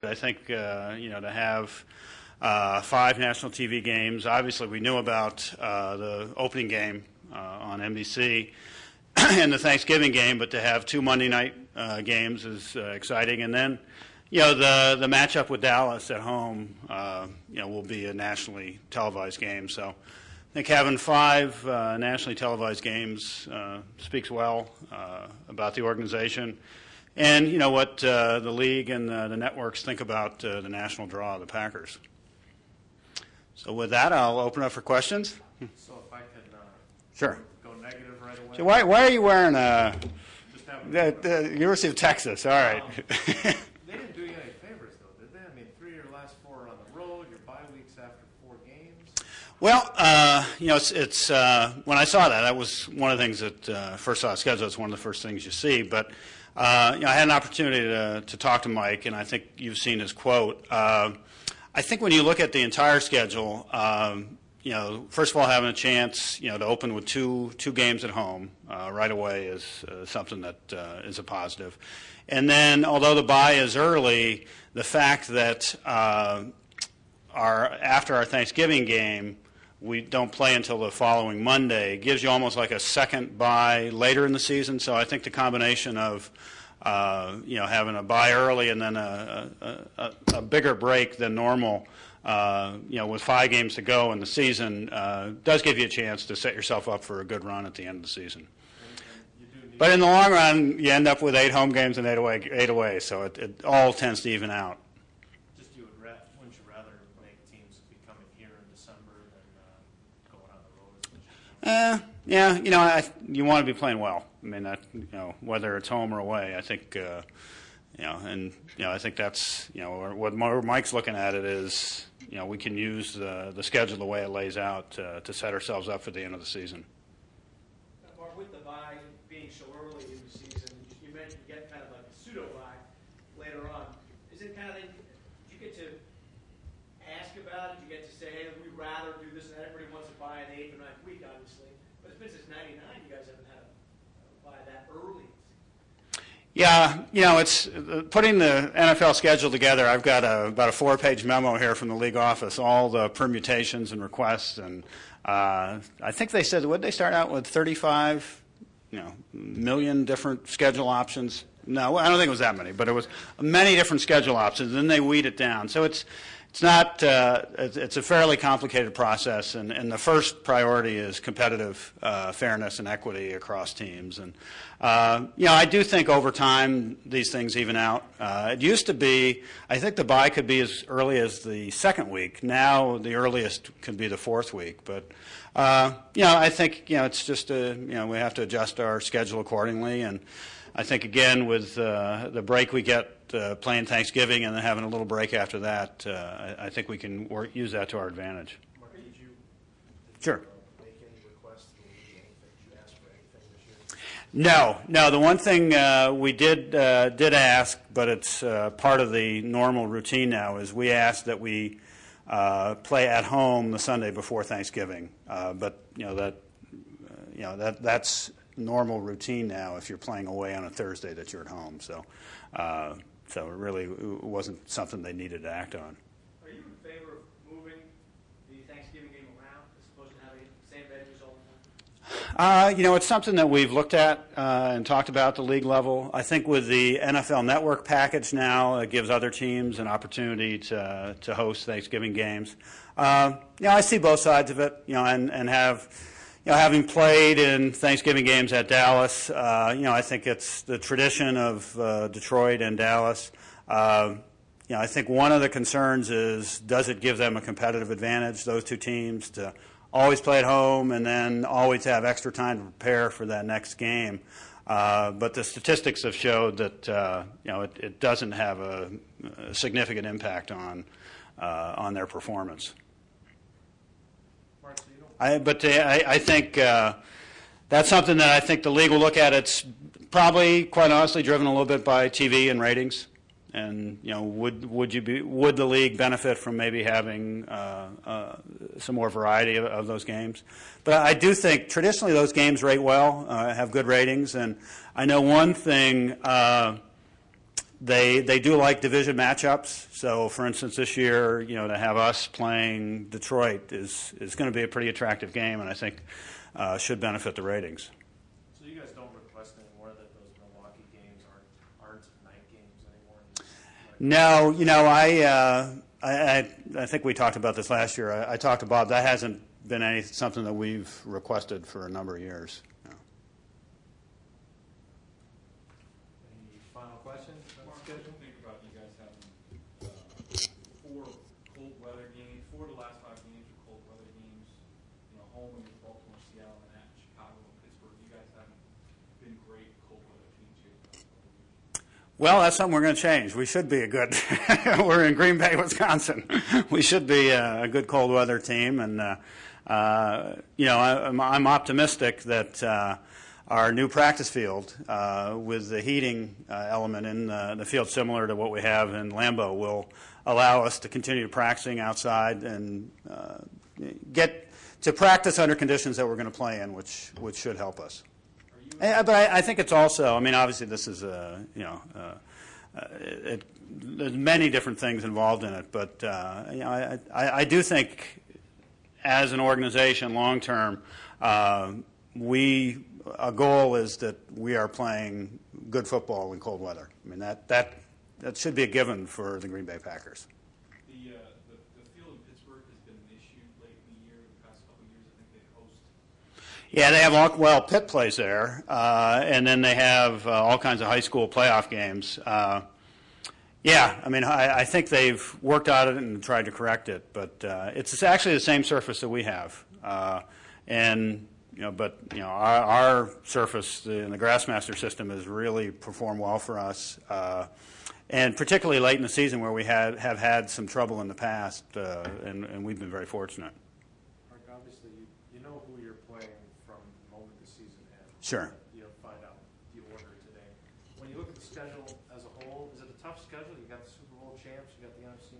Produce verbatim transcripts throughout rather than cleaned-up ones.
I think uh, you know to have uh, five national T V games. Obviously, we knew about uh, the opening game uh, on N B C and the Thanksgiving game, but to have two Monday night uh, games is uh, exciting. And then, you know, the the matchup with Dallas at home, uh, you know, will be a nationally televised game. So I think having five uh, nationally televised games uh, speaks well uh, about the organization. And, you know, what uh, the league and uh, the networks think about uh, the national draw of the Packers. So with that, I'll open up for questions. So if I could uh, sure. go negative right away. So why, why are you wearing uh, Just have the, the University of Texas? All right. Um, they didn't do you any favors, though, did they? I mean, three of your last four are on the road, your bye weeks after four games. Well, uh, you know, it's, it's uh, when I saw that, that was one of the things that uh, first saw the schedule. It's one of the first things you see. But uh, you know, I had an opportunity to, to talk to Mike, and I think you've seen his quote. Uh, I think when you look at the entire schedule, um, you know, first of all, having a chance, you know, to open with two two games at home uh, right away is uh, something that uh, is a positive. And then, although the bye is early, the fact that uh, our after our Thanksgiving game, we don't play until the following Monday, gives you almost like a second bye later in the season. So I think the combination of uh, you know having a bye early and then a, a, a, a bigger break than normal, uh, you know, with five games to go in the season, uh, does give you a chance to set yourself up for a good run at the end of the season. But in the long run, you end up with eight home games and eight away, eight away. So it, it all tends to even out. Just you would ra- wouldn't you rather make teams be coming here in December than uh, going on the road? Uh, yeah, you know, I, you want to be playing well. I mean, that, you know, whether it's home or away, I think, uh, you know, and you know, I think that's, you know, what Mike's looking at it is, you know, we can use the the schedule the way it lays out uh, to set ourselves up for the end of the season. Mark, with the bye being so early in the season, you mentioned you get kind of like a pseudo bye later on. Is it kind of, did you get to ask about it? Did you get to say, hey, we'd rather do this, and everybody wants to buy in the eighth or ninth week, obviously. But it's been since ninety-nine, you guys haven't had a, a buy that early. Yeah, you know, it's uh, putting the N F L schedule together. I've got a, about a four-page memo here from the league office, all the permutations and requests, and uh, I think they said, would they start out with thirty-five, you know, million different schedule options? No, I don't think it was that many, but it was many different schedule options, and then they weed it down. So it's it's not uh, it's, it's a fairly complicated process, and, and the first priority is competitive uh, fairness and equity across teams. And uh, you know, I do think over time these things even out. Uh, it used to be, I think the bye could be as early as the second week. Now the earliest could be the fourth week, but. Uh, you know, I think, you know, it's just, a, you know, we have to adjust our schedule accordingly. And I think, again, with uh, the break we get uh, playing Thanksgiving and then having a little break after that, uh, I, I think we can work, use that to our advantage. Mark, did you, did you sure. uh, make any requests to the league? Anything? Did you ask for anything this year? No. No, the one thing uh, we did, uh, did ask, but it's uh, part of the normal routine now, is we asked that we Uh, play at home the Sunday before Thanksgiving, uh, but you know that uh, you know that that's normal routine now. If you're playing away on a Thursday, that you're at home. So, uh, so it really wasn't something they needed to act on. Are you in favor of moving the Thanksgiving game around as opposed to having the same venues all the time? Uh, you know, it's something that we've looked at uh, and talked about at the league level. I think with the N F L Network package now, it gives other teams an opportunity to to host Thanksgiving games. Uh, you know, I see both sides of it. You know, and and have, you know, having played in Thanksgiving games at Dallas, uh, you know, I think it's the tradition of uh, Detroit and Dallas. Uh, you know, I think one of the concerns is, does it give them a competitive advantage, those two teams, to always play at home and then always have extra time to prepare for that next game. Uh, but the statistics have showed that uh, you know it, it doesn't have a, a significant impact on uh, on their performance. I, but I, I think uh, that's something that I think the league will look at. It's probably, quite honestly, driven a little bit by T V and ratings. And you know, would would you be would the league benefit from maybe having uh, uh, some more variety of, of those games? But I do think traditionally those games rate well, uh, have good ratings, and I know one thing. Uh, they they do like division matchups. So, for instance, this year, you know, to have us playing Detroit is is going to be a pretty attractive game, and I think uh, should benefit the ratings. So you guys don't request anymore that those Milwaukee games aren't aren't night games anymore? Like, No, you know, I, uh, I, I I think we talked about this last year. I, I talked to Bob. That hasn't been any something that we've requested for a number of years. No. Any final questions? Mark, what do you think about you guys having uh, four cold weather games, four of the last five games are cold weather games, you know, home against Baltimore, Seattle, and at Chicago and Pittsburgh. You guys haven't been great cold weather teams here the past couple of years. Well, that's something we're going to change. We should be a good. We're in Green Bay, Wisconsin. We should be a, a good cold weather team, and uh, uh, you know, I, I'm, I'm optimistic that uh, our new practice field, uh, with the heating uh, element in the, the field, similar to what we have in Lambeau, will allow us to continue practicing outside and uh, get to practice under conditions that we're going to play in, which which should help us. Uh, But I, I think it's also, I mean, obviously this is, a, you know, uh, uh, it, there's many different things involved in it, but, uh, you know, I, I, I do think as an organization, long term, uh, we, a goal is that we are playing good football in cold weather. I mean, that, that, that should be a given for the Green Bay Packers. The, uh, the, the field in Pittsburgh has been an issue late in the year. The past couple of years, I think they host. Yeah, they have all, well, Pitt plays there, uh, and then they have uh, all kinds of high school playoff games. Uh, yeah, I mean, I, I think they've worked out it and tried to correct it, but uh, it's actually the same surface that we have, uh, and you know, but you know, our, our surface, the, the Grassmaster system, has really performed well for us, uh, and particularly late in the season where we had have had some trouble in the past, uh, and, and we've been very fortunate. Mark, obviously, you, you know who you're playing from the moment the season ends. Sure. You'll find out the order today. When you look at the schedule as a whole, is it a tough schedule? You got the Super Bowl champs, you got the N F C,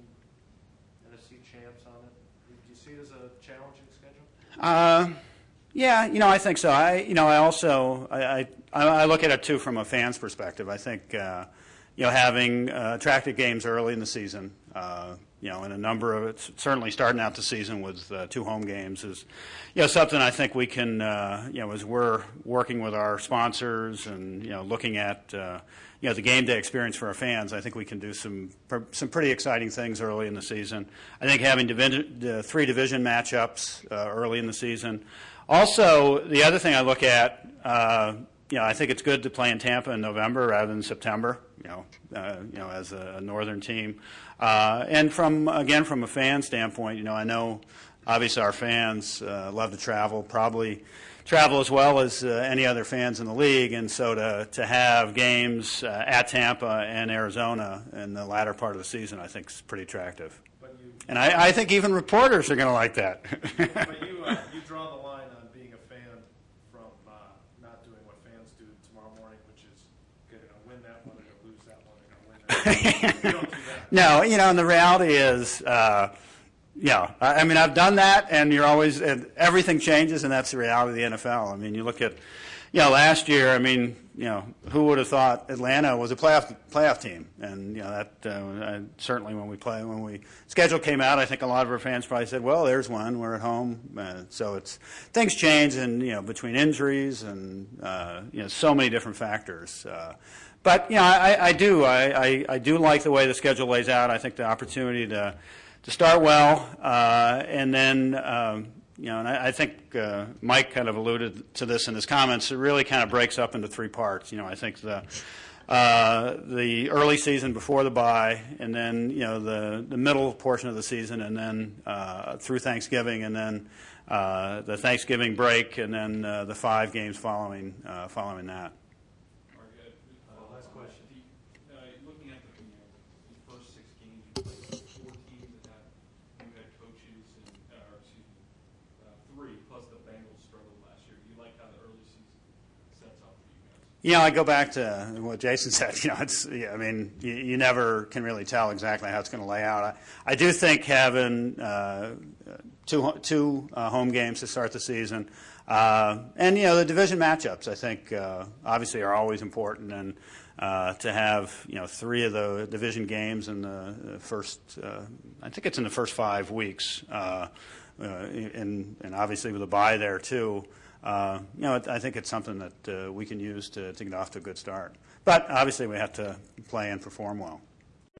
N F C champs on it. Do you see it as a challenging schedule? Uh, yeah, you know, I think so. I, you know, I also I, I, I look at it too from a fan's perspective. I think uh, you know, having uh, attractive games early in the season, uh, you know, and a number of it, certainly starting out the season with uh, two home games is, you know, something I think we can, uh, you know, as we're working with our sponsors and, you know, looking at, uh, you know, the game day experience for our fans, I think we can do some some pretty exciting things early in the season. I think having division, uh, three division matchups uh, early in the season. Also, the other thing I look at, uh, you know, I think it's good to play in Tampa in November rather than September, you know, uh, you know, as a, a northern team. Uh, and from, again, from a fan standpoint, you know, I know obviously our fans uh, love to travel, probably travel as well as uh, any other fans in the league, and so to, to have games uh, at Tampa and Arizona in the latter part of the season, I think is pretty attractive. But you, And I, I think even reporters are going to like that. but you, uh, you draw the line on being a fan from uh, not doing what fans do tomorrow morning, which is going to win that one, they're going to lose that one, they're going to win that one. You don't do that. No, you know, and the reality is, uh, yeah, I, I mean, I've done that, and you're always, and everything changes, and that's the reality of the N F L. I mean, you look at, you know, last year, I mean, you know, who would have thought Atlanta was a playoff playoff team? And you know, that uh, I, certainly when we play, when we schedule came out, I think a lot of our fans probably said, "Well, there's one. We're at home." Uh, so it's things change, and you know, between injuries and uh, you know, so many different factors. Uh, but you know, I, I do, I, I, I do like the way the schedule lays out. I think the opportunity to to start well, uh, and then. Um, You know, and I, I think uh, Mike kind of alluded to this in his comments. It really kind of breaks up into three parts. You know, I think the uh, the early season before the bye, and then you know the the middle portion of the season, and then uh, through Thanksgiving, and then uh, the Thanksgiving break, and then uh, the five games following uh, following that. Margaret, Uh, last question. The, uh, looking at the, you know, the first six games, you played four teams that have new head coaches, and uh, or excuse me, uh, three plus the Bengals struggled last year. Do you like how the early season sets up for you guys? You know, I go back to what Jason said. You know, it's. Yeah, I mean, you, you never can really tell exactly how it's going to lay out. I, I do think having uh, two two uh, home games to start the season, uh, and you know, the division matchups, I think uh, obviously are always important. And uh, to have you know three of the division games in the first, uh, I think it's in the first five weeks, uh, uh, and and obviously with a bye there too. Uh, you know, I think it's something that uh, we can use to, to get off to a good start. But obviously we have to play and perform well.